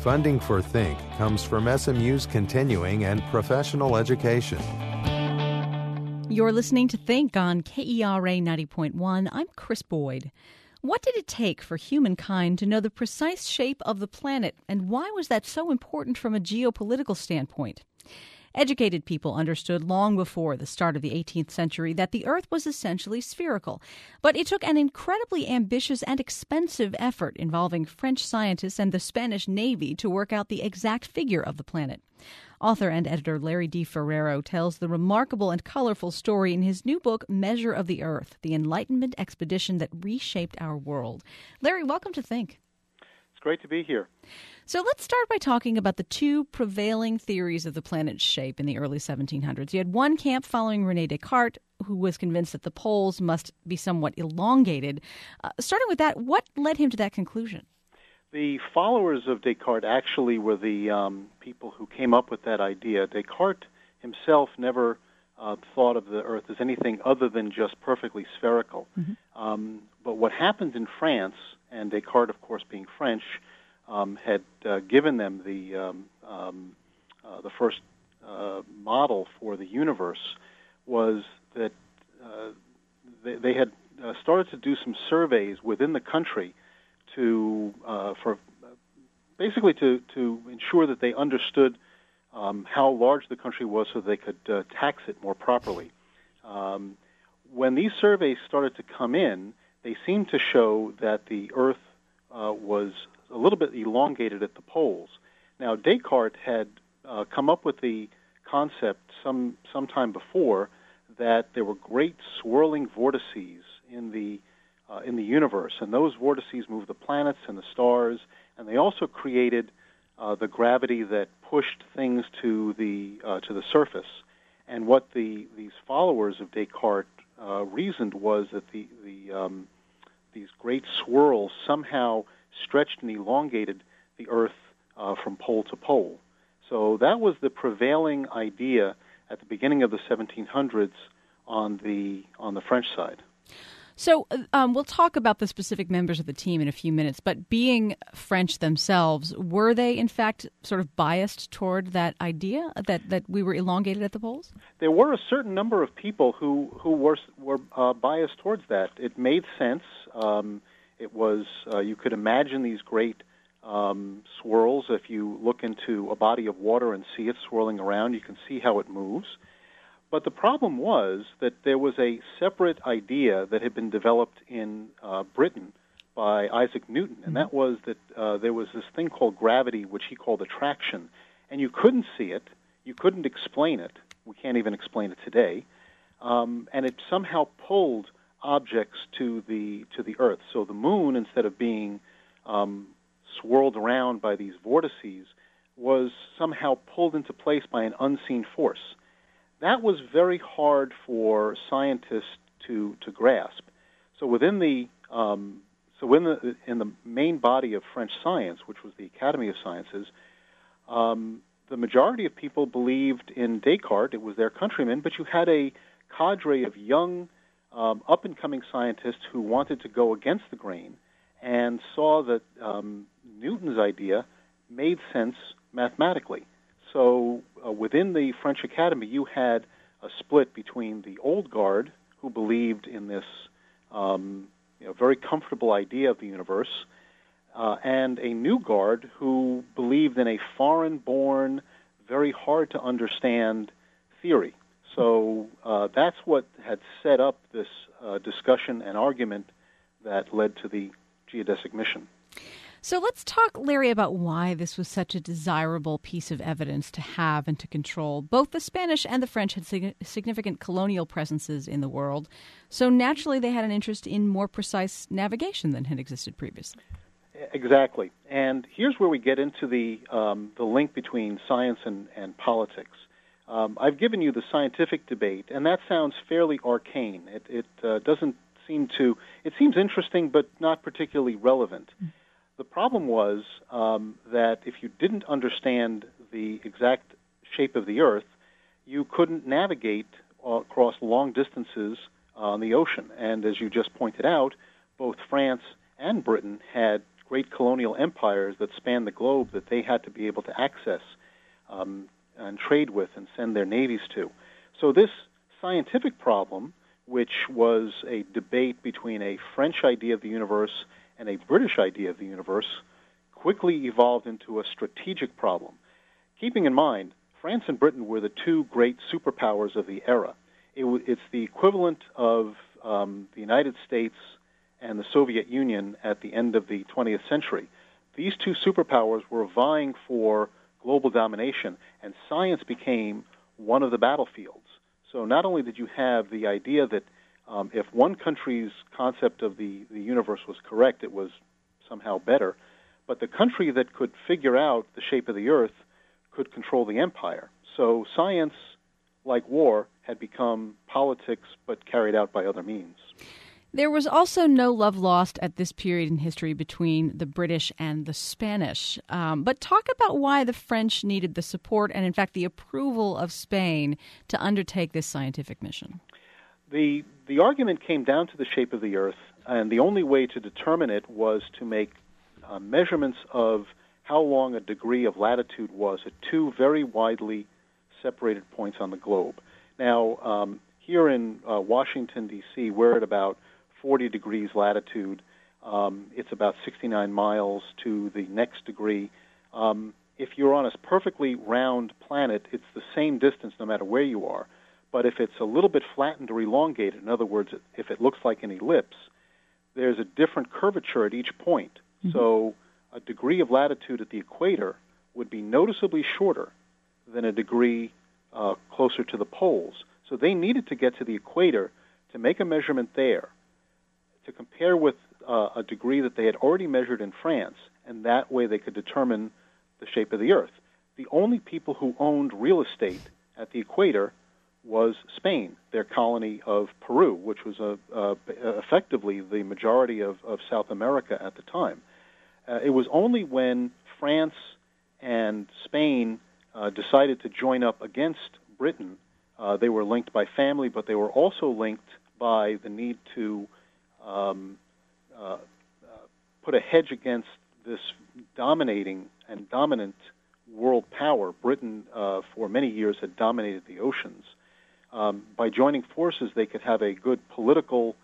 Funding for Think comes from SMU's continuing and professional education. You're listening to Think on KERA 90.1. I'm Chris Boyd. What did it take for humankind to know the precise shape of the planet, and why was that so important from a geopolitical standpoint? Educated people understood long before the start of the 18th century that the Earth was essentially spherical. But it took an incredibly ambitious and expensive effort involving French scientists and the Spanish Navy to work out the exact figure of the planet. Author and editor Larry D. Ferrero tells the remarkable and colorful story in his new book, Measure of the Earth, the Enlightenment Expedition that Reshaped Our World. Larry, welcome to Think. It's great to be here. So let's start by talking about the two prevailing theories of the planet's shape in the early 1700s. You had one camp following René Descartes, who was convinced that the poles must be somewhat elongated. Starting with that, what led him to that conclusion? The followers of Descartes actually were the people who came up with that idea. Descartes himself never thought of the Earth as anything other than just perfectly spherical. Mm-hmm. But what happened in France, and Descartes, of course, being French, had given them the first model for the universe, was that they had started to do some surveys within the country to ensure that they understood how large the country was so they could tax it more properly. When these surveys started to come in, they seemed to show that the Earth was a little bit elongated at the poles. Now, Descartes had come up with the concept some time before that there were great swirling vortices in the universe, and those vortices moved the planets and the stars, and they also created the gravity that pushed things to the surface. And what these followers of Descartes reasoned was that these great swirls somehow stretched and elongated the Earth from pole to pole. So that was the prevailing idea at the beginning of the 1700s on the French side. So we'll talk about the specific members of the team in a few minutes, but being French themselves, were they in fact sort of biased toward that idea that we were elongated at the poles? There were a certain number of people who were biased towards that. It made sense. It was you could imagine these great swirls. If you look into a body of water and see it swirling around, you can see how it moves. But the problem was that there was a separate idea that had been developed in Britain by Isaac Newton, and that was that there was this thing called gravity, which he called attraction, and you couldn't see it, you couldn't explain it, we can't even explain it today, and it somehow pulled objects to the Earth. So the moon, instead of being swirled around by these vortices, was somehow pulled into place by an unseen force. That was very hard for scientists to grasp. So in the main body of French science, which was the Academy of Sciences, the majority of people believed in Descartes. It was their countrymen, but you had a cadre of young, up-and-coming scientists who wanted to go against the grain and saw that Newton's idea made sense mathematically. So within the French Academy, you had a split between the old guard, who believed in this very comfortable idea of the universe, and a new guard who believed in a foreign-born, very hard-to-understand theory. So that's what had set up this discussion and argument that led to the geodesic mission. So let's talk, Larry, about why this was such a desirable piece of evidence to have and to control. Both the Spanish and the French had significant colonial presences in the world, so naturally they had an interest in more precise navigation than had existed previously. Exactly. And here's where we get into the link between science and politics. I've given you the scientific debate, and that sounds fairly arcane. It doesn't seem to... It seems interesting, but not particularly relevant. The problem was that if you didn't understand the exact shape of the Earth, you couldn't navigate across long distances on the ocean. And as you just pointed out, both France and Britain had great colonial empires that spanned the globe that they had to be able to access and trade with and send their navies to. So this scientific problem, which was a debate between a French idea of the universe and a British idea of the universe, quickly evolved into a strategic problem. Keeping in mind, France and Britain were the two great superpowers of the era. It's the equivalent of the United States and the Soviet Union at the end of the 20th century. These two superpowers were vying for global domination, and science became one of the battlefields. So not only did you have the idea that if one country's concept of the universe was correct, it was somehow better, but the country that could figure out the shape of the Earth could control the empire. So science, like war, had become politics but carried out by other means. There was also no love lost at this period in history between the British and the Spanish. But talk about why the French needed the support and, in fact, the approval of Spain to undertake this scientific mission. The argument came down to the shape of the Earth, and the only way to determine it was to make measurements of how long a degree of latitude was at two very widely separated points on the globe. Now, here in Washington, D.C., we're at about 40 degrees latitude. It's about 69 miles to the next degree. If you're on a perfectly round planet, it's the same distance no matter where you are. But if it's a little bit flattened or elongated, in other words, if it looks like an ellipse, there's a different curvature at each point. Mm-hmm. So a degree of latitude at the equator would be noticeably shorter than a degree closer to the poles. So they needed to get to the equator to make a measurement there, to compare with a degree that they had already measured in France, and that way they could determine the shape of the Earth. The only people who owned real estate at the equator was Spain, their colony of Peru, which was effectively the majority of South America at the time. It was only when France and Spain decided to join up against Britain, they were linked by family, but they were also linked by the need to put a hedge against this dominating and dominant world power. Britain, for many years, had dominated the oceans. By joining forces, they could have a good political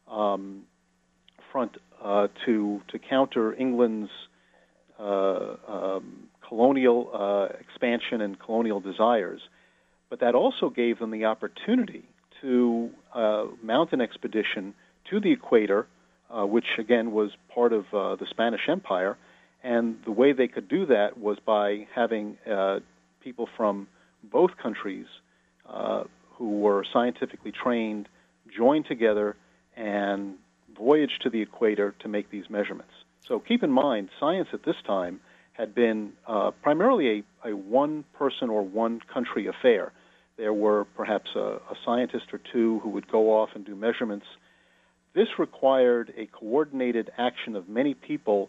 front to counter England's colonial expansion and colonial desires. But that also gave them the opportunity to mount an expedition to the equator, which again was part of the Spanish Empire. And the way they could do that was by having people from both countries who were scientifically trained join together and voyage to the equator to make these measurements. So keep in mind, science at this time had been primarily a one-person or one-country affair. There were perhaps a scientist or two who would go off and do measurements. This required a coordinated action of many people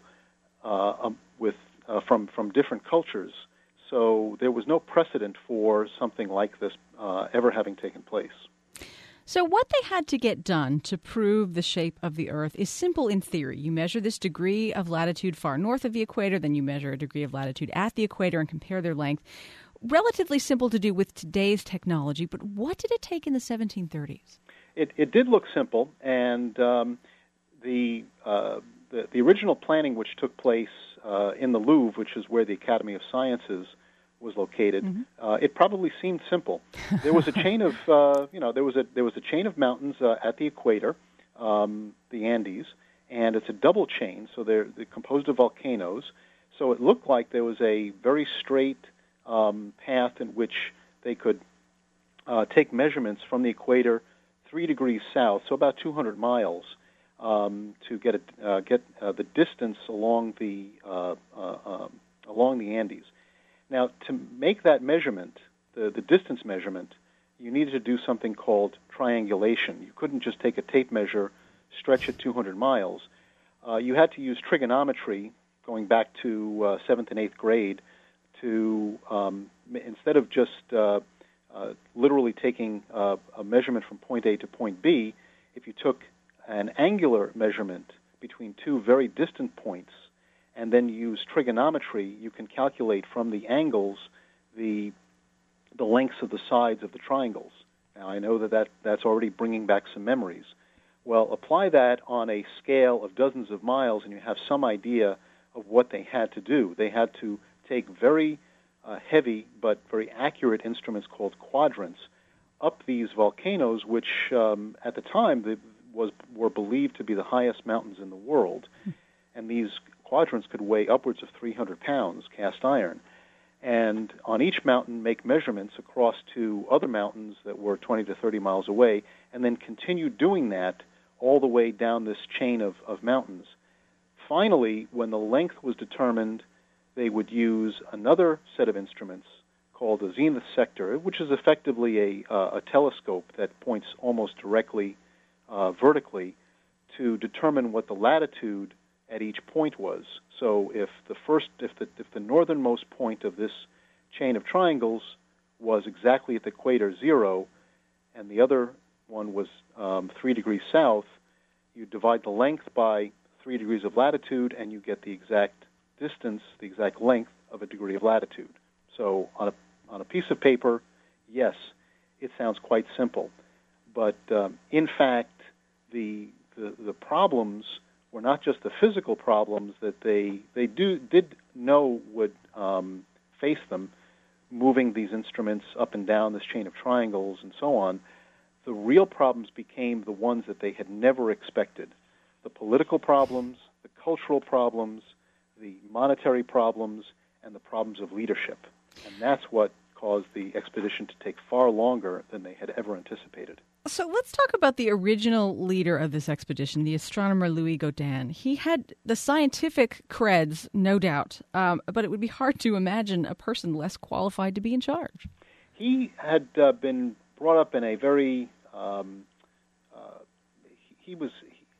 from different cultures. So there was no precedent for something like this ever having taken place. So what they had to get done to prove the shape of the Earth is simple in theory. You measure this degree of latitude far north of the equator, then you measure a degree of latitude at the equator and compare their length. Relatively simple to do with today's technology, but what did it take in the 1730s? It did look simple, and the original planning, which took place in the Louvre, which is where the Academy of Sciences was located, mm-hmm. It probably seemed simple. There was a chain of there was a chain of mountains at the equator, the Andes, and it's a double chain, so they're composed of volcanoes. So it looked like there was a very straight path in which they could take measurements from the equator 3 degrees south, so about 200 miles, to get the distance along the Andes. Now, to make that measurement, the distance measurement, you needed to do something called triangulation. You couldn't just take a tape measure, stretch it 200 miles. You had to use trigonometry, going back to 7th and 8th grade, to instead of just literally taking a measurement from point A to point B, if you took an angular measurement between two very distant points and then use trigonometry, you can calculate from the angles the lengths of the sides of the triangles. Now, I know that's already bringing back some memories. Well, apply that on a scale of dozens of miles, and you have some idea of what they had to do. They had to take very heavy but very accurate instruments called quadrants up these volcanoes, which at the time were believed to be the highest mountains in the world. And these quadrants could weigh upwards of 300 pounds, cast iron. And on each mountain make measurements across to other mountains that were 20 to 30 miles away, and then continue doing that all the way down this chain of mountains. Finally, when the length was determined, they would use another set of instruments called a zenith sector, which is effectively a telescope that points almost directly vertically to determine what the latitude at each point was. So if the northernmost point of this chain of triangles was exactly at the equator 0, and the other one was 3 degrees south, you divide the length by 3 degrees of latitude, and you get the exact distance, the exact length of a degree of latitude. So on a piece of paper, yes, it sounds quite simple, but in fact, the problems were not just the physical problems that they did know would face them, moving these instruments up and down this chain of triangles and so on. The real problems became the ones that they had never expected: the political problems, the cultural problems, the monetary problems, and the problems of leadership. And that's what caused the expedition to take far longer than they had ever anticipated. So let's talk about the original leader of this expedition, the astronomer Louis Gaudin. He had the scientific creds, no doubt, but it would be hard to imagine a person less qualified to be in charge. He had been brought up in a very he was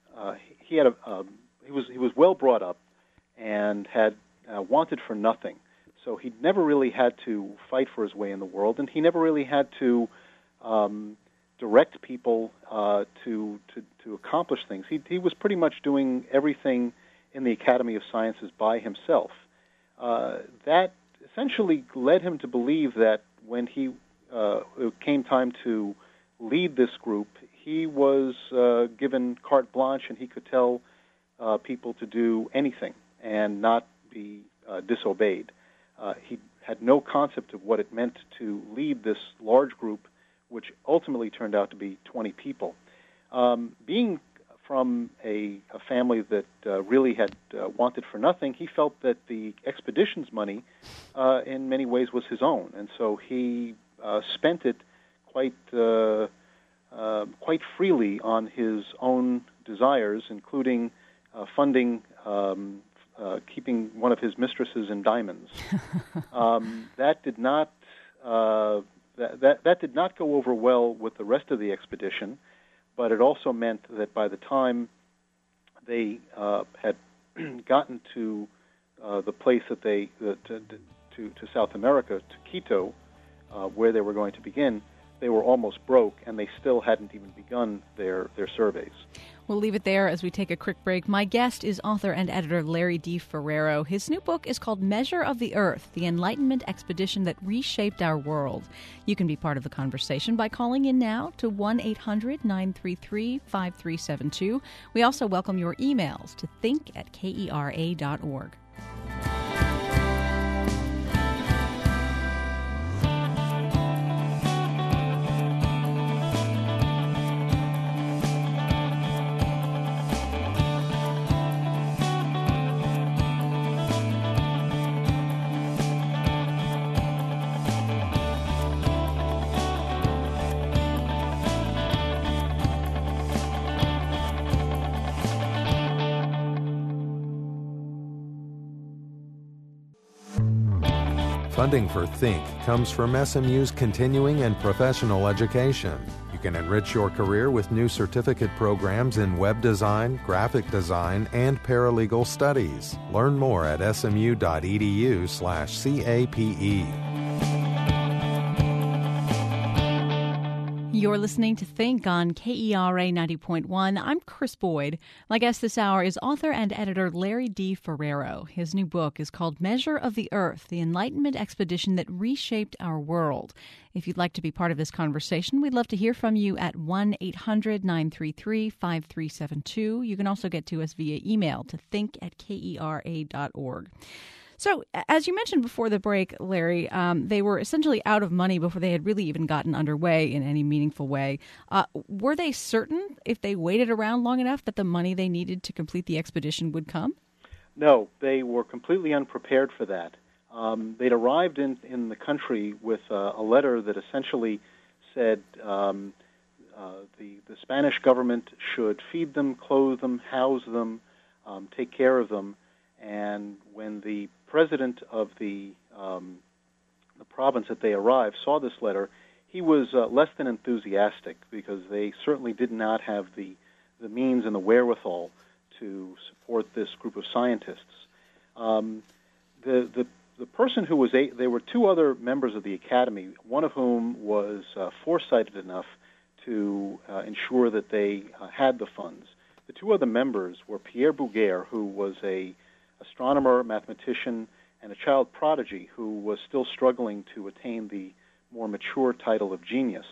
well brought up and had wanted for nothing. So he never really had to fight for his way in the world, and he never really had to direct people to accomplish things. He was pretty much doing everything in the Academy of Sciences by himself. That essentially led him to believe that when it came time to lead this group, he was given carte blanche, and he could tell people to do anything and not be disobeyed. He had no concept of what it meant to lead this large group, which ultimately turned out to be 20 people. Being from a family that really had wanted for nothing, he felt that the expedition's money in many ways was his own, and so he spent it quite freely on his own desires, including funding keeping one of his mistresses in diamonds. That did not go over well with the rest of the expedition, but it also meant that by the time they had gotten to the place that to South America, to Quito, where they were going to begin, they were almost broke, and they still hadn't even begun their surveys. We'll leave it there as we take a quick break. My guest is author and editor Larry D. Ferrero. His new book is called Measure of the Earth, the Enlightenment Expedition that Reshaped Our World. You can be part of the conversation by calling in now to 1-800-933-5372. We also welcome your emails to think@kera.org. Funding for Think comes from SMU's continuing and professional education. You can enrich your career with new certificate programs in web design, graphic design, and paralegal studies. Learn more at smu.edu/CAPE. You're listening to Think on KERA 90.1. I'm Chris Boyd. My guest this hour is author and editor Larry D. Ferrero. His new book is called Measure of the Earth, the Enlightenment Expedition that Reshaped Our World. If you'd like to be part of this conversation, we'd love to hear from you at 1-800-933-5372. You can also get to us via email to think@kera.org. So, as you mentioned before the break, Larry, they were essentially out of money before they had really even gotten underway in any meaningful way. Were they certain, if they waited around long enough, that the money they needed to complete the expedition would come? No, they were completely unprepared for that. They'd arrived in the country with a letter that essentially said the Spanish government should feed them, clothe them, house them, take care of them, and when the president of the province that they arrived saw this letter, he was less than enthusiastic because they certainly did not have the means and the wherewithal to support this group of scientists. The person who was there were two other members of the academy, one of whom was foresighted enough to ensure that they had the funds. The two other members were Pierre Bouguer, who was a astronomer, mathematician, and a child prodigy who was still struggling to attain the more mature title of genius.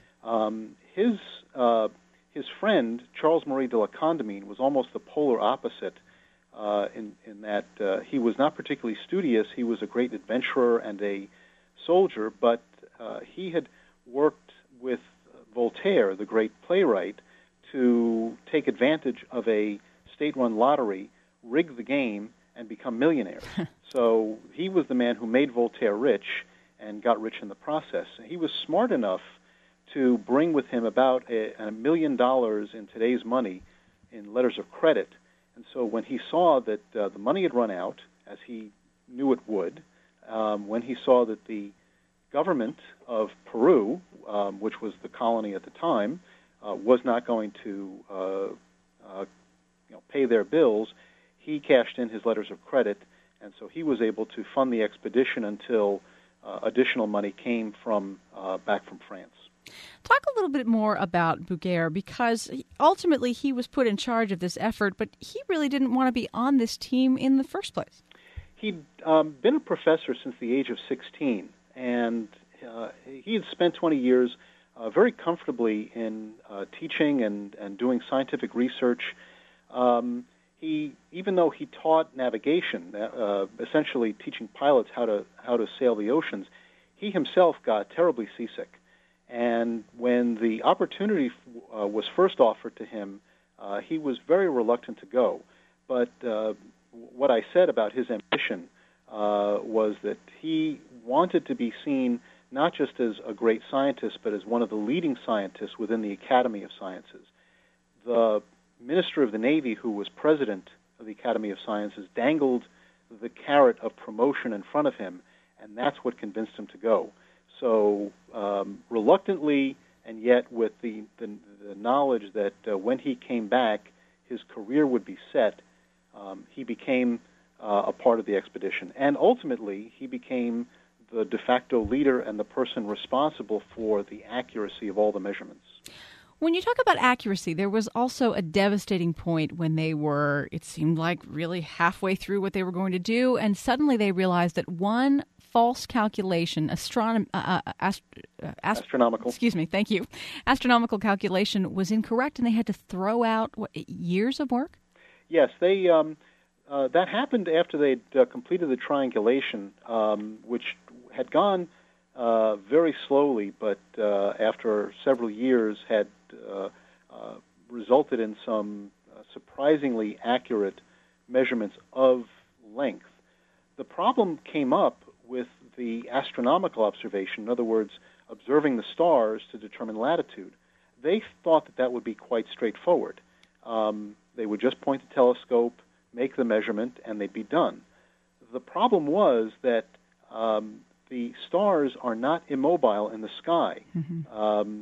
His friend, Charles Marie de la Condamine, was almost the polar opposite in that he was not particularly studious. He was a great adventurer and a soldier, but he had worked with Voltaire, the great playwright, to take advantage of a state-run lottery, rig the game, and become millionaires. So he was the man who made Voltaire rich and got rich in the process. He was smart enough to bring with him about $1 million in today's money in letters of credit. And so when he saw that the money had run out, as he knew it would, when he saw that the government of Peru, which was the colony at the time, was not going to pay their bills, he cashed in his letters of credit, and so he was able to fund the expedition until additional money came from back from France. Talk a little bit more about Bouguer, because ultimately he was put in charge of this effort, but he really didn't want to be on this team in the first place. He'd been a professor since the age of 16, and he had spent 20 years very comfortably in teaching and doing scientific research. Even though he taught navigation, essentially teaching pilots how to sail the oceans, he himself got terribly seasick. And when the opportunity was first offered to him, he was very reluctant to go. But what I said about his ambition was that he wanted to be seen not just as a great scientist, but as one of the leading scientists within the Academy of Sciences. The Minister of the Navy, who was president of the Academy of Sciences, dangled the carrot of promotion in front of him, and that's what convinced him to go. So reluctantly, and yet with the knowledge that when he came back, his career would be set, he became a part of the expedition. And ultimately, he became the de facto leader and the person responsible for the accuracy of all the measurements. When you talk about accuracy, there was also a devastating point when they were, it seemed like, really halfway through what they were going to do, and suddenly they realized that one false calculation, astronomical. Excuse me, thank you. Astronomical calculation was incorrect, and they had to throw out years of work? Yes, they that happened after they'd completed the triangulation, which had gone very slowly, but after several years had resulted in some surprisingly accurate measurements of length. The problem came up with the astronomical observation, in other words, observing the stars to determine latitude. They thought that would be quite straightforward. They would just point the telescope, make the measurement, and they'd be done. The problem was that the stars are not immobile in the sky. Mm-hmm.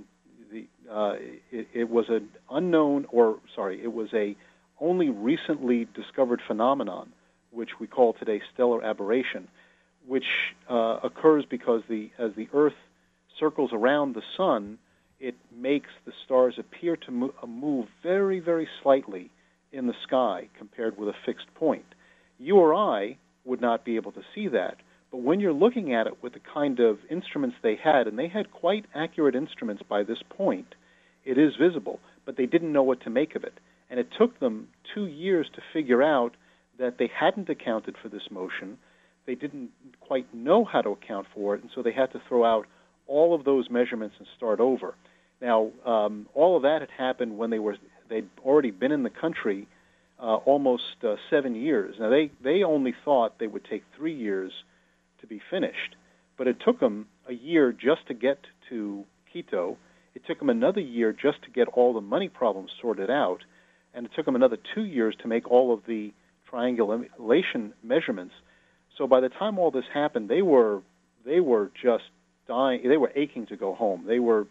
It was an unknown, it was a only recently discovered phenomenon, which we call today stellar aberration, which occurs because as the Earth circles around the sun, it makes the stars appear to move very, very slightly in the sky compared with a fixed point. You or I would not be able to see that, but when you're looking at it with the kind of instruments they had, and they had quite accurate instruments by this point, it is visible, but they didn't know what to make of it. And it took them 2 years to figure out that they hadn't accounted for this motion. They didn't quite know how to account for it, and so they had to throw out all of those measurements and start over. Now, all of that had happened when they'd already been in the country almost 7 years. Now, they only thought they would take 3 years to be finished, but it took them a year just to get to Quito. It took them another year just to get all the money problems sorted out, and it took them another 2 years to make all of the triangulation measurements. So by the time all this happened, they were just dying. They were aching to go home. They were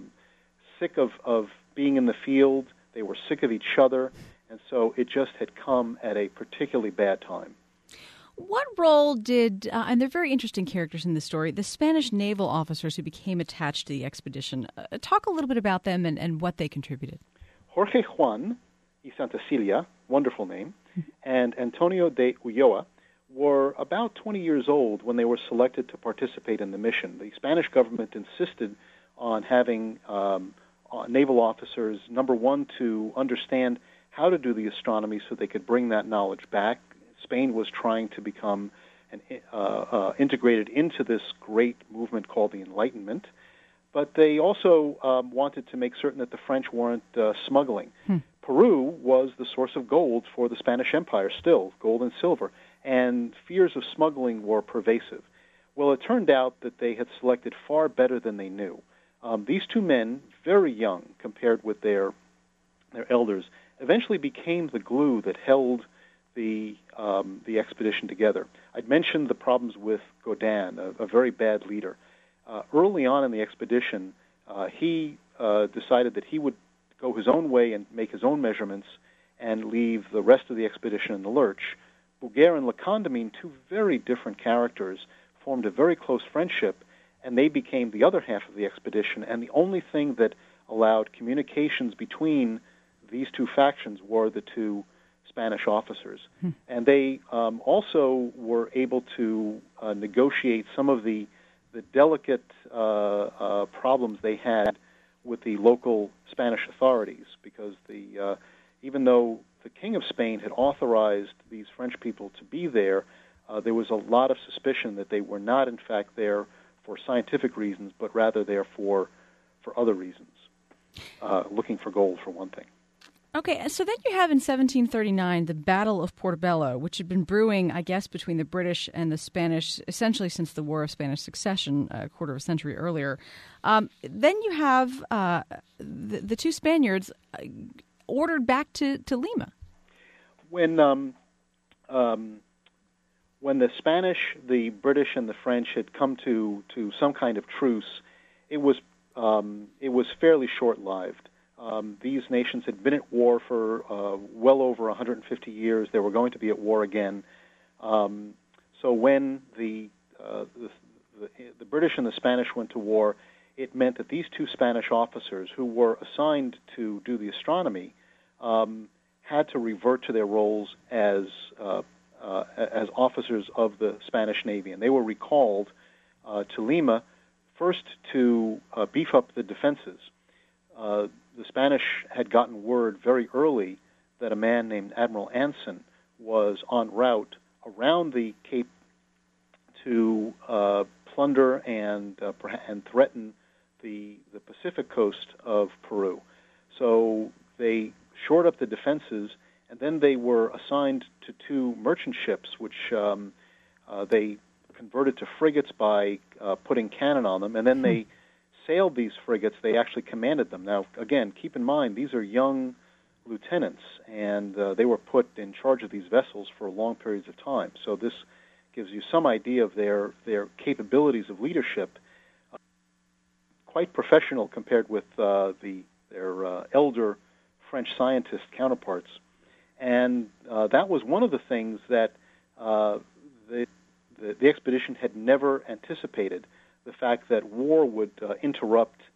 sick of being in the field. They were sick of each other, and so it just had come at a particularly bad time. What role did, and they're very interesting characters in this story, the Spanish naval officers who became attached to the expedition? Talk a little bit about them and what they contributed. Jorge Juan y Santa Cilia, wonderful name, and Antonio de Ulloa were about 20 years old when they were selected to participate in the mission. The Spanish government insisted on having naval officers, number one, to understand how to do the astronomy so they could bring that knowledge back. Spain was trying to become integrated into this great movement called the Enlightenment, but they also wanted to make certain that the French weren't smuggling. Peru was the source of gold for the Spanish Empire still, gold and silver, and fears of smuggling were pervasive. Well, it turned out that they had selected far better than they knew. These two men, very young compared with their elders, eventually became the glue that held the expedition together. I'd mentioned the problems with Godin, a very bad leader. Early on in the expedition, he decided that he would go his own way and make his own measurements and leave the rest of the expedition in the lurch. Bouguer and Le Condamine, two very different characters, formed a very close friendship, and they became the other half of the expedition, and the only thing that allowed communications between these two factions were the two Spanish officers. And they also were able to negotiate some of the delicate problems they had with the local Spanish authorities, because even though the King of Spain had authorized these French people to be there, there was a lot of suspicion that they were not, in fact, there for scientific reasons, but rather there for other reasons, looking for gold, for one thing. Okay, so then you have in 1739 the Battle of Portobello, which had been brewing, I guess, between the British and the Spanish, essentially since the War of Spanish Succession, a quarter of a century earlier. Then you have the two Spaniards ordered back to Lima. When the Spanish, the British, and the French had come to some kind of truce, it was fairly short-lived. These nations had been at war for well over 150 years. They were going to be at war again. So when the British and the Spanish went to war, it meant that these two Spanish officers, who were assigned to do the astronomy, had to revert to their roles as officers of the Spanish Navy, and they were recalled to Lima first to beef up the defenses. The Spanish had gotten word very early that a man named Admiral Anson was en route around the Cape to plunder and threaten the Pacific coast of Peru. So they shored up the defenses, and then they were assigned to two merchant ships, which they converted to frigates by putting cannon on them, and then they sailed these frigates. They actually commanded them. Now, again, keep in mind, these are young lieutenants, and they were put in charge of these vessels for long periods of time. So this gives you some idea of their capabilities of leadership, quite professional compared with their elder French scientist counterparts. And that was one of the things that the expedition had never anticipated, the fact that war would interrupt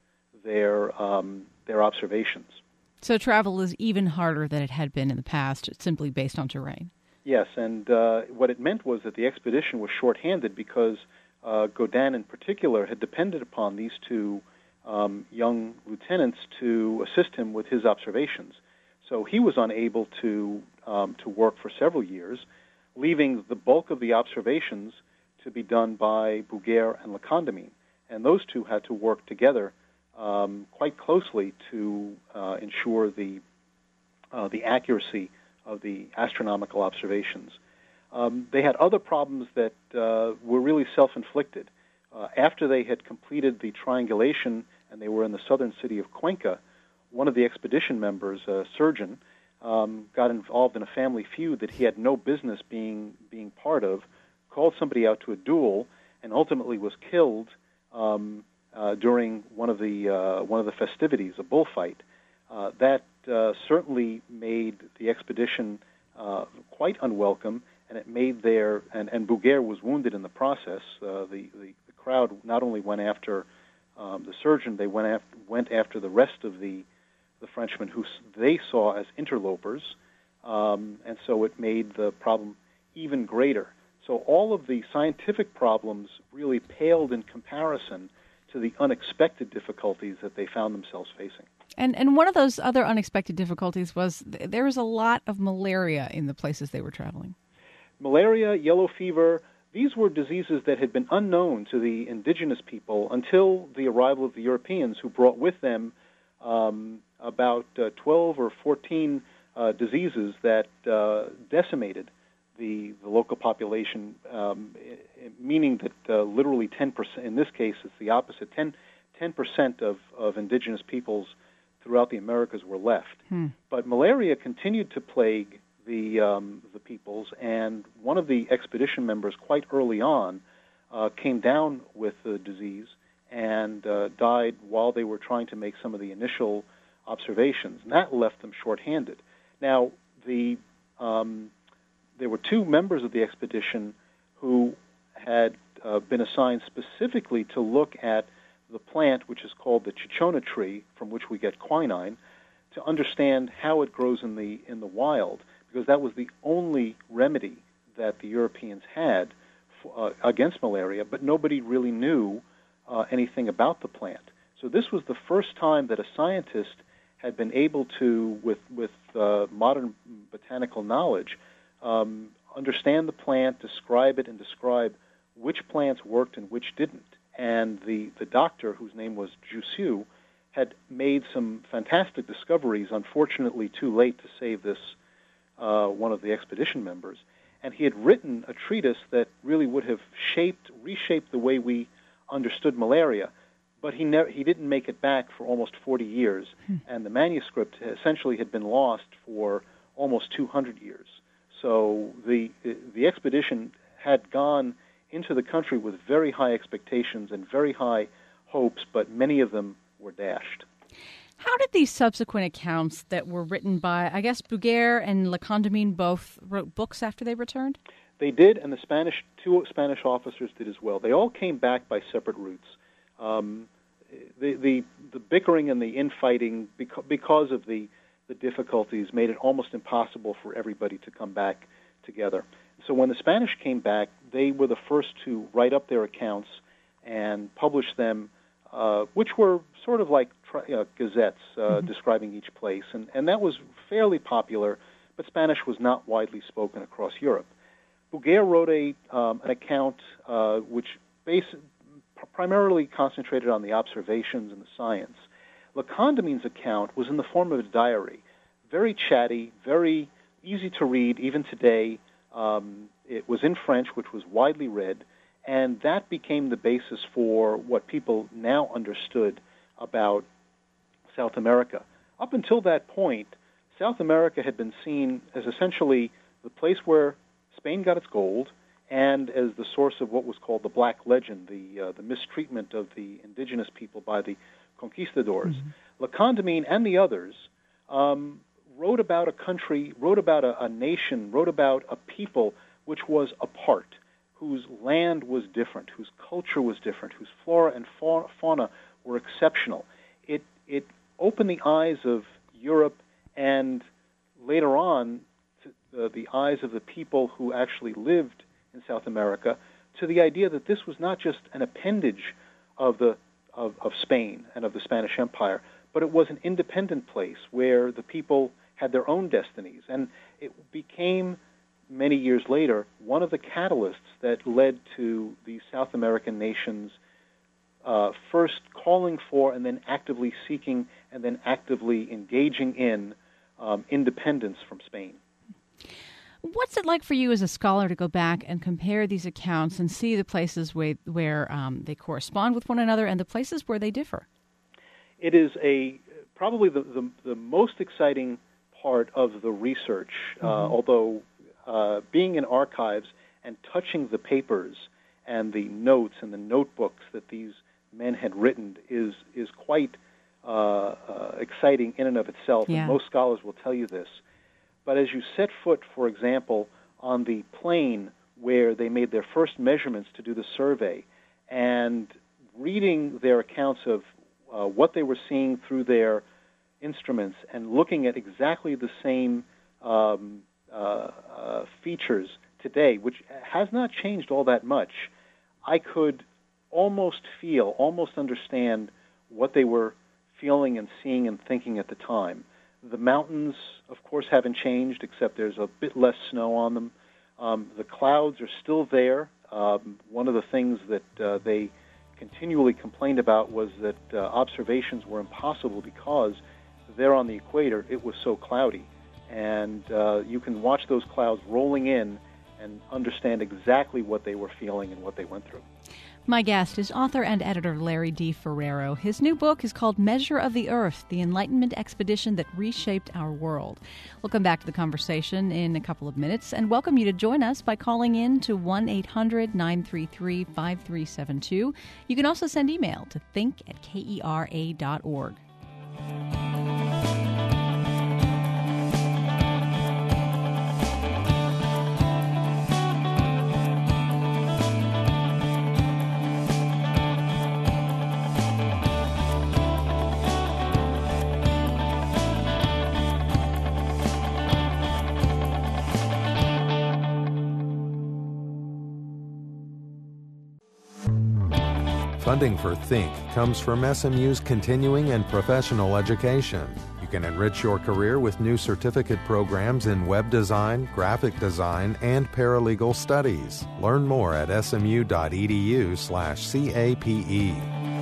their observations. So travel is even harder than it had been in the past, simply based on terrain. Yes, and what it meant was that the expedition was shorthanded because Godin in particular had depended upon these two young lieutenants to assist him with his observations. So he was unable to work for several years, leaving the bulk of the observations to be done by Bouguer and Le Condamine. And those two had to work together quite closely to ensure the accuracy of the astronomical observations. They had other problems that were really self-inflicted. After they had completed the triangulation and they were in the southern city of Cuenca, one of the expedition members, a surgeon, got involved in a family feud that he had no business being part of, called somebody out to a duel, and ultimately was killed during one of the festivities, a bullfight. That certainly made the expedition quite unwelcome, and it made and Bouguer was wounded in the process. The crowd not only went after the surgeon, they went after the rest of the Frenchmen, who they saw as interlopers, and so it made the problem even greater. So all of the scientific problems really paled in comparison to the unexpected difficulties that they found themselves facing. And one of those other unexpected difficulties was there was a lot of malaria in the places they were traveling. Malaria, yellow fever, these were diseases that had been unknown to the indigenous people until the arrival of the Europeans, who brought with them about 12 or 14 diseases that decimated the local population, meaning that literally 10%, in this case it's the opposite, 10% of indigenous peoples throughout the Americas were left. But malaria continued to plague the peoples, and one of the expedition members quite early on came down with the disease and died while they were trying to make some of the initial observations, and that left them shorthanded. Now, there were two members of the expedition who had been assigned specifically to look at the plant, which is called the Chichona tree, from which we get quinine, to understand how it grows in the wild, because that was the only remedy that the Europeans had against malaria, but nobody really knew anything about the plant. So this was the first time that a scientist had been able to, with modern botanical knowledge, understand the plant, describe it, and describe which plants worked and which didn't. And the doctor, whose name was Jussieu, had made some fantastic discoveries, unfortunately too late to save this one of the expedition members. And he had written a treatise that really would have reshaped the way we understood malaria, but he didn't make it back for almost 40 years, and the manuscript essentially had been lost for almost 200 years. So the expedition had gone into the country with very high expectations and very high hopes, but many of them were dashed. How did these subsequent accounts that were written by, I guess, Bouguer and Le Condamine both wrote books after they returned? They did, and two Spanish officers did as well. They all came back by separate routes. The bickering and the infighting, because of the difficulties, made it almost impossible for everybody to come back together. So when the Spanish came back, they were the first to write up their accounts and publish them, which were sort of like gazettes describing each place. And that was fairly popular, but Spanish was not widely spoken across Europe. Bouguer wrote an account which primarily concentrated on the observations and the science. Le Condamine's account was in the form of a diary, very chatty, very easy to read, even today. It was in French, which was widely read, and that became the basis for what people now understood about South America. Up until that point, South America had been seen as essentially the place where Spain got its gold, and as the source of what was called the Black Legend, the mistreatment of the indigenous people by the conquistadors. Le Condamine and the others wrote about a country, wrote about a nation, wrote about a people which was apart, whose land was different, whose culture was different, whose flora and fauna were exceptional. it opened the eyes of Europe and later on the eyes of the people who actually lived in South America to the idea that this was not just an appendage of Spain and of the Spanish Empire, but it was an independent place where the people had their own destinies. And it became, many years later, one of the catalysts that led to the South American nations first calling for and then actively seeking and then actively engaging in independence from Spain. What's it like for you as a scholar to go back and compare these accounts and see the places where they correspond with one another and the places where they differ? It is probably the most exciting part of the research, although being in archives and touching the papers and the notes and the notebooks that these men had written is quite exciting in and of itself, and most scholars will tell you this. But as you set foot, for example, on the plain where they made their first measurements to do the survey, and reading their accounts of what they were seeing through their instruments and looking at exactly the same features today, which has not changed all that much, I could almost understand what they were feeling and seeing and thinking at the time. The mountains, of course, haven't changed, except there's a bit less snow on them. The clouds are still there. One of the things that they continually complained about was that observations were impossible because there on the equator it was so cloudy. And you can watch those clouds rolling in and understand exactly what they were feeling and what they went through. My guest is author and editor Larry D. Ferrero. His new book is called Measure of the Earth, the Enlightenment Expedition that Reshaped Our World. We'll come back to the conversation in a couple of minutes and welcome you to join us by calling in to 1-800-933-5372. You can also send email to think@kera.org. Funding for Think comes from SMU's continuing and professional education. You can enrich your career with new certificate programs in web design, graphic design, and paralegal studies. Learn more at smu.edu/CAPE.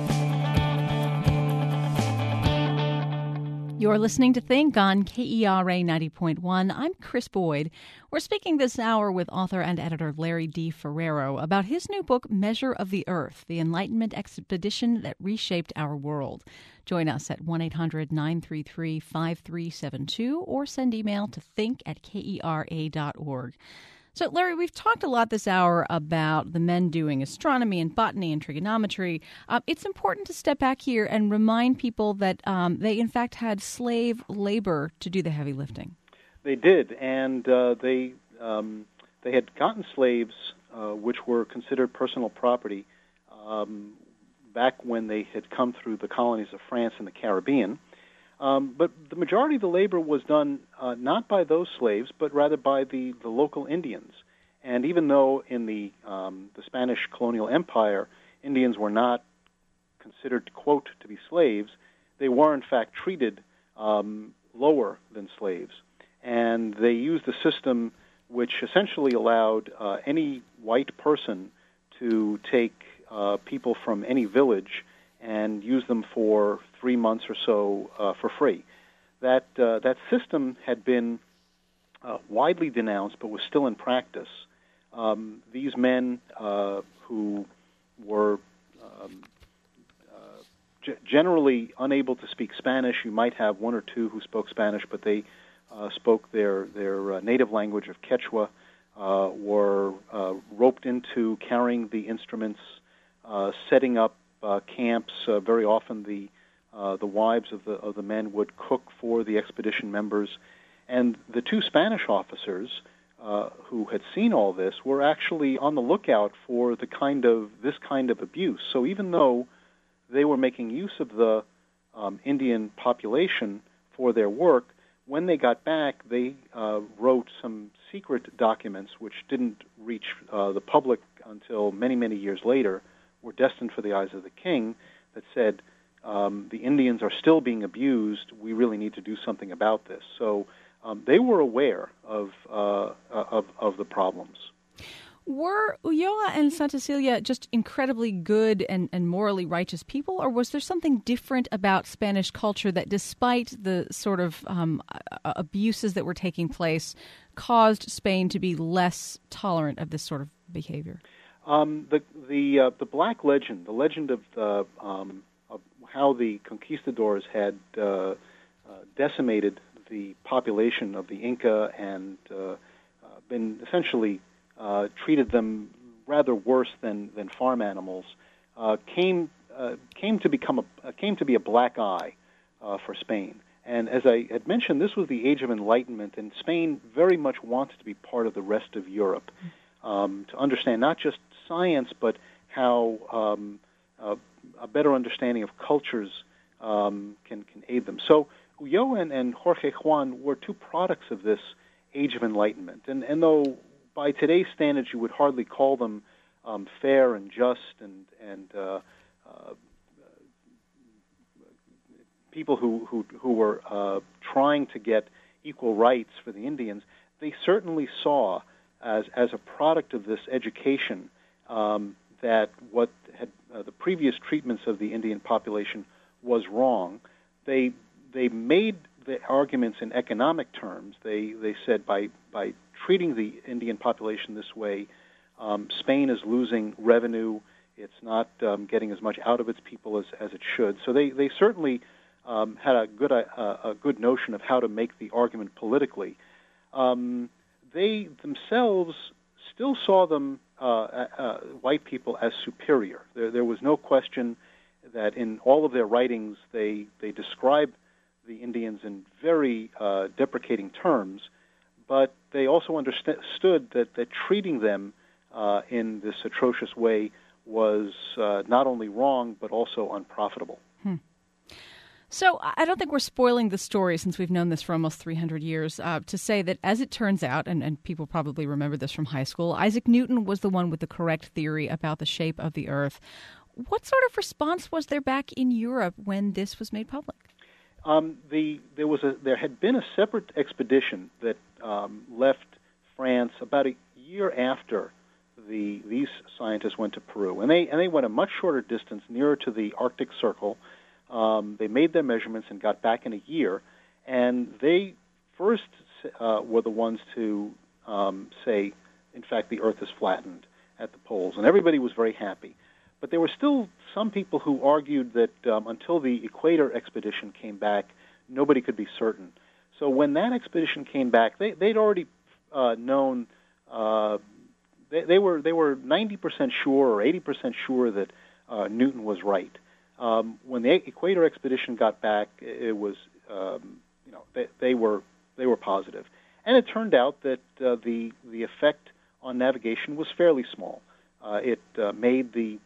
You're listening to Think on KERA 90.1. I'm Chris Boyd. We're speaking this hour with author and editor Larry D. Ferrero about his new book, Measure of the Earth, the Enlightenment Expedition that Reshaped Our World. Join us at 1-800-933-5372 or send email to think@kera.org. So, Larry, we've talked a lot this hour about the men doing astronomy and botany and trigonometry. It's important to step back here and remind people that they, in fact, had slave labor to do the heavy lifting. They did, and they had gotten slaves, which were considered personal property, back when they had come through the colonies of France and the Caribbean. But the majority of the labor was done not by those slaves, but rather by the local Indians. And even though in the Spanish colonial empire, Indians were not considered, quote, to be slaves, they were in fact treated lower than slaves. And they used a system which essentially allowed any white person to take people from any village and use them for 3 months or so for free. That system had been widely denounced, but was still in practice. These men who were generally unable to speak Spanish, you might have one or two who spoke Spanish, but they spoke their native language of Quechua, were roped into carrying the instruments, setting up camps. Very often the wives of the men would cook for the expedition members, and the two Spanish officers who had seen all this were actually on the lookout for this kind of abuse. So even though they were making use of the Indian population for their work. When they got back, they wrote some secret documents which didn't reach the public until many, many years later, were destined for the eyes of the king, that said, the Indians are still being abused. We really need to do something about this. So they were aware of the problems. Were Ulloa and Santa Celia just incredibly good and morally righteous people, or was there something different about Spanish culture that, despite the sort of abuses that were taking place, caused Spain to be less tolerant of this sort of behavior? The Black Legend, the legend of how the conquistadors had decimated the population of the Inca and been essentially treated them rather worse than farm animals, came to be a black eye for Spain. And as I had mentioned, this was the Age of Enlightenment, and Spain very much wanted to be part of the rest of Europe, to understand not just science, but how a better understanding of cultures can aid them. So Ulloa and Jorge Juan were two products of this Age of Enlightenment, and though by today's standards you would hardly call them fair and just and people who were trying to get equal rights for the Indians, they certainly saw as a product of this education that what had the previous treatments of the Indian population was wrong. They made the arguments in economic terms. They said by treating the Indian population this way, Spain is losing revenue. It's not getting as much out of its people as it should. So they certainly had a good notion of how to make the argument politically. They themselves still saw them, white people, as superior. There was no question that in all of their writings they describe the Indians in very deprecating terms, but they also understood that treating them in this atrocious way was not only wrong, but also unprofitable. So I don't think we're spoiling the story, since we've known this for almost 300 years, to say that, as it turns out, and people probably remember this from high school, Isaac Newton was the one with the correct theory about the shape of the Earth. What sort of response was there back in Europe when this was made public? There had been a separate expedition that left France about a year after these scientists went to Peru, and they went a much shorter distance, nearer to the Arctic Circle. They made their measurements and got back in a year, and they first were the ones to say, in fact, the Earth is flattened at the poles, and everybody was very happy. But there were still some people who argued that until the Equator expedition came back, nobody could be certain. So when that expedition came back, they'd already known. They were 90% sure or 80% sure that Newton was right. When the Equator expedition got back, it was they were positive, and it turned out that the effect on navigation was fairly small. It made the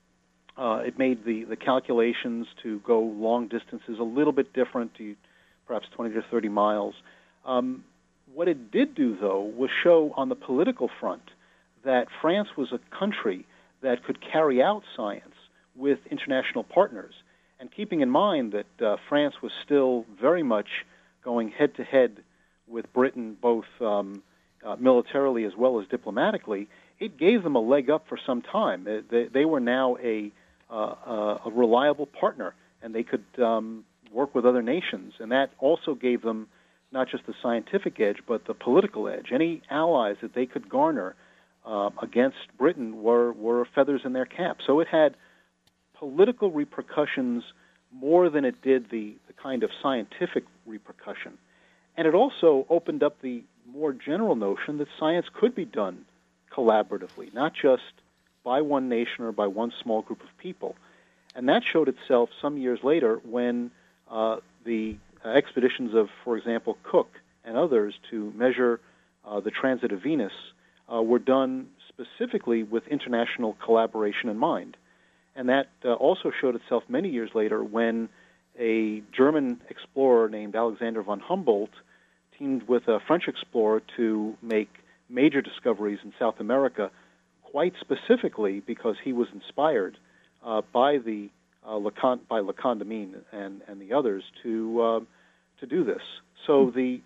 calculations to go long distances a little bit different, to perhaps 20 to 30 miles. What it did do, though, was show on the political front that France was a country that could carry out science with international partners. And keeping in mind that France was still very much going head-to-head with Britain, both militarily as well as diplomatically, it gave them a leg up for some time. They were now a reliable partner, and they could work with other nations. And that also gave them not just the scientific edge, but the political edge. Any allies that they could garner against Britain were feathers in their cap. So it had political repercussions more than it did the kind of scientific repercussion. And it also opened up the more general notion that science could be done collaboratively, not just by one nation or by one small group of people. And that showed itself some years later when the expeditions of, for example, Cook and others to measure the transit of Venus were done specifically with international collaboration in mind. And that also showed itself many years later when a German explorer named Alexander von Humboldt teamed with a French explorer to make major discoveries in South America, quite specifically because he was inspired by Le Condamine and the others to do this. So the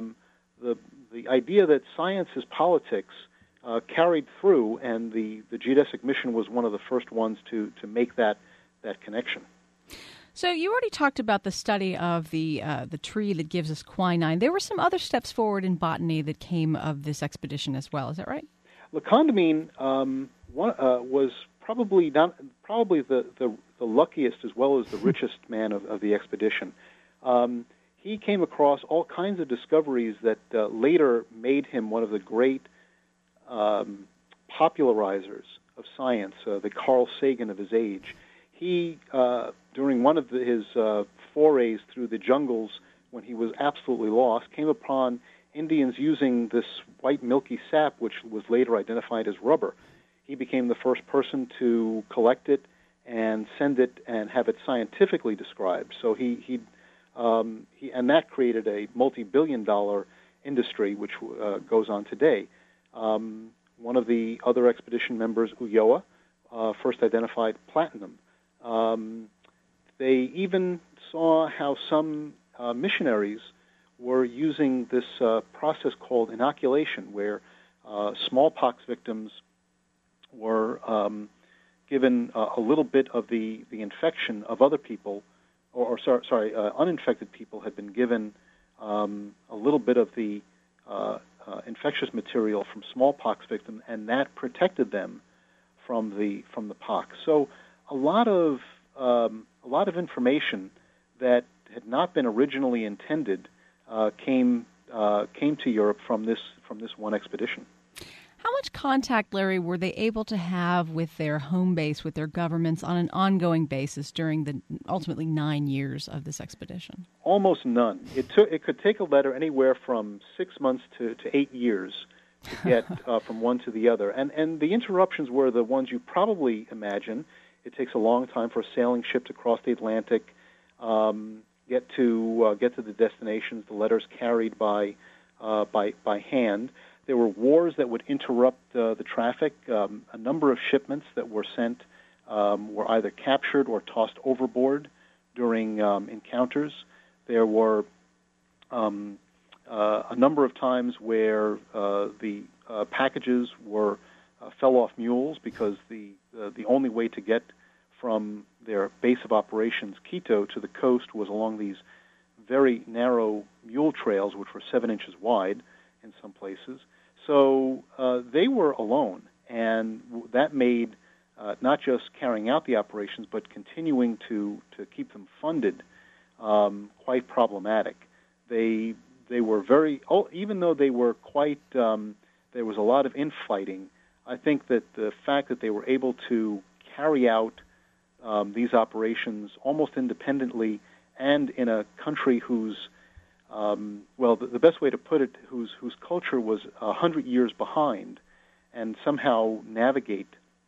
idea that science is politics carried through, and the geodesic mission was one of the first ones to make that connection. So you already talked about the study of the tree that gives us quinine. There were some other steps forward in botany that came of this expedition as well. Is that right? Le Condamine was probably the luckiest as well as the richest man of the expedition. He came across all kinds of discoveries that later made him one of the great popularizers of science, the Carl Sagan of his age. He, during one of his forays through the jungles when he was absolutely lost, came upon Indians using this white milky sap, which was later identified as rubber. He became the first person to collect it and send it and have it scientifically described. So he and that created a multi-billion-dollar industry, which goes on today. One of the other expedition members, Ulloa, first identified platinum. They even saw how some missionaries were using this process called inoculation, where smallpox victims were given a little bit of the infection of other people, uninfected people had been given a little bit of the infectious material from smallpox victims, and that protected them from the pox. So a lot of information that had not been originally intended came to Europe from this one expedition. How much contact, Larry, were they able to have with their home base, with their governments, on an ongoing basis during the ultimately 9 years of this expedition? Almost none. It could take a letter anywhere from 6 months to 8 years to get from one to the other. And the interruptions were the ones you probably imagine. It takes a long time for a sailing ship to cross the Atlantic, get to the destinations. The letters carried by hand. There were wars that would interrupt the traffic. A number of shipments that were sent were either captured or tossed overboard during encounters. There were a number of times where the packages fell off mules because the only way to get from their base of operations, Quito, to the coast was along these very narrow mule trails, which were 7 inches wide in some places. So they were alone, and that made not just carrying out the operations, but continuing to keep them funded quite problematic. They were even though they were quite, there was a lot of infighting. I think that the fact that they were able to carry out these operations almost independently and in a country whose the best way to put it, whose culture was 100 years behind, and somehow navigate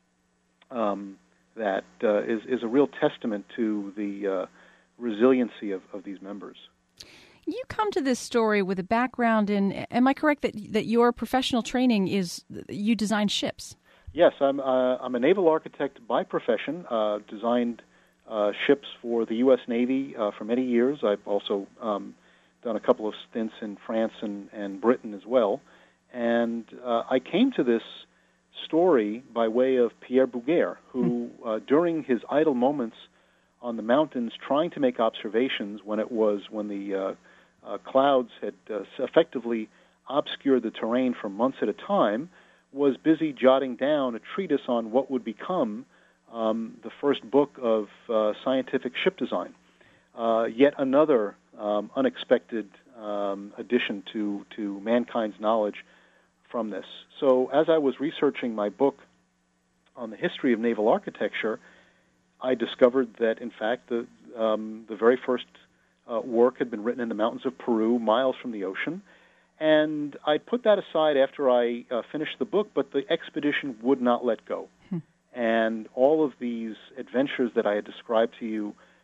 that is a real testament to the resiliency of these members. You come to this story with a background in, am I correct that your professional training is you design ships? Yes, I'm a naval architect by profession, designed ships for the U.S. Navy for many years. I've also done a couple of stints in France and Britain as well. And I came to this story by way of Pierre Bouguer, who, during his idle moments on the mountains trying to make observations when the clouds had effectively obscured the terrain for months at a time, was busy jotting down a treatise on what would become the first book of scientific ship design. Yet another unexpected addition to mankind's knowledge from this. So as I was researching my book on the history of naval architecture, I discovered that, in fact, the very first work had been written in the mountains of Peru, miles from the ocean. And I put that aside after I finished the book, but the expedition would not let go. And all of these adventures that I had described to you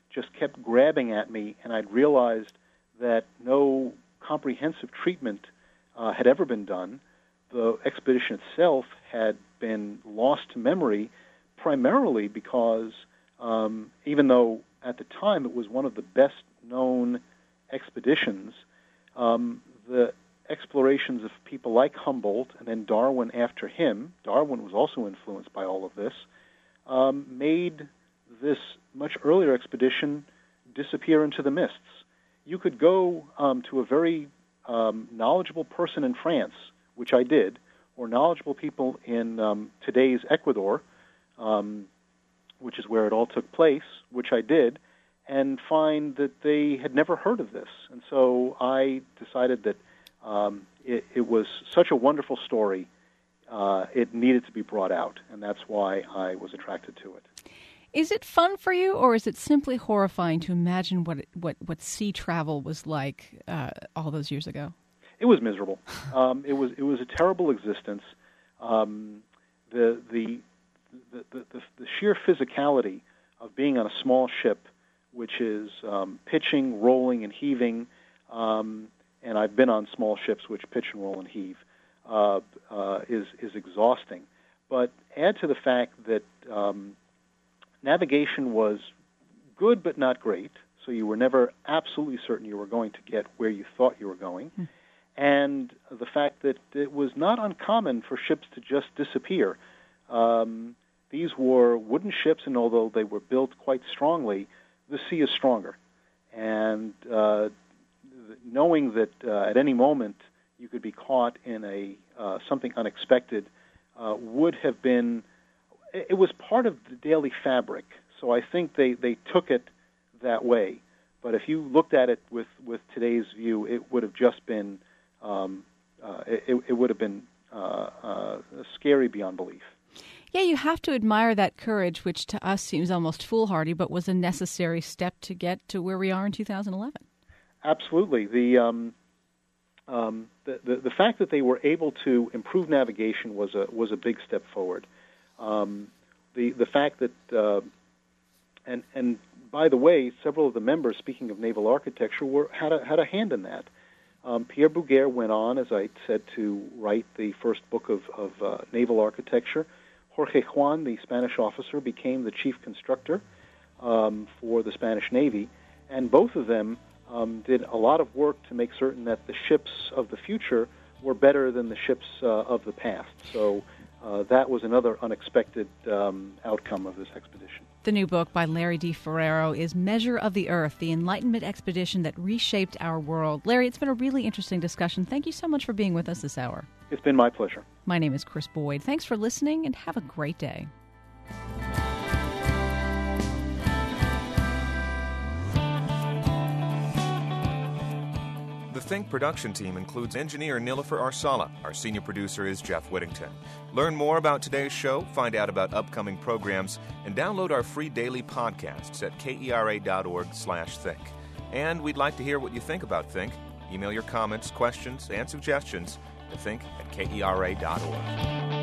just kept grabbing at me, and I'd realized that no comprehensive treatment had ever been done. The expedition itself had been lost to memory primarily because even though at the time it was one of the best-known expeditions, the explorations of people like Humboldt and then Darwin after him, Darwin was also influenced by all of this, made this much earlier expedition disappear into the mists. You could go to a very knowledgeable person in France, which I did, or knowledgeable people in today's Ecuador, which is where it all took place, which I did, and find that they had never heard of this. And so I decided that it was such a wonderful story, it needed to be brought out, and that's why I was attracted to it. Is it fun for you, or is it simply horrifying to imagine what sea travel was like all those years ago? It was miserable. It was a terrible existence. The sheer physicality of being on a small ship, which is pitching, rolling, and heaving, and I've been on small ships which pitch and roll and heave, is exhausting. But add to the fact that navigation was good but not great, so you were never absolutely certain you were going to get where you thought you were going, and the fact that it was not uncommon for ships to just disappear. These were wooden ships, and although they were built quite strongly, the sea is stronger. And knowing that at any moment you could be caught in something unexpected would have been, it was part of the daily fabric. So I think they took it that way. But if you looked at it with today's view, it would have just been, it would have been scary beyond belief. Yeah, you have to admire that courage, which to us seems almost foolhardy, but was a necessary step to get to where we are in 2011. Absolutely. The fact that they were able to improve navigation was a big step forward. The fact that and by the way, several of the members, speaking of naval architecture, had a hand in that. Pierre Bouguer went on, as I said, to write the first book of naval architecture. Jorge Juan, the Spanish officer, became the chief constructor for the Spanish Navy, and both of them did a lot of work to make certain that the ships of the future were better than the ships of the past. So that was another unexpected outcome of this expedition. The new book by Larry D. Ferrero is Measure of the Earth, the Enlightenment Expedition that Reshaped Our World. Larry, it's been a really interesting discussion. Thank you so much for being with us this hour. It's been my pleasure. My name is Chris Boyd. Thanks for listening, and have a great day. The Think production team includes engineer Nilofer Arsala. Our senior producer is Jeff Whittington. Learn more about today's show, find out about upcoming programs, and download our free daily podcasts at kera.org/think. And we'd like to hear what you think about Think. Email your comments, questions, and suggestions to think@kera.org.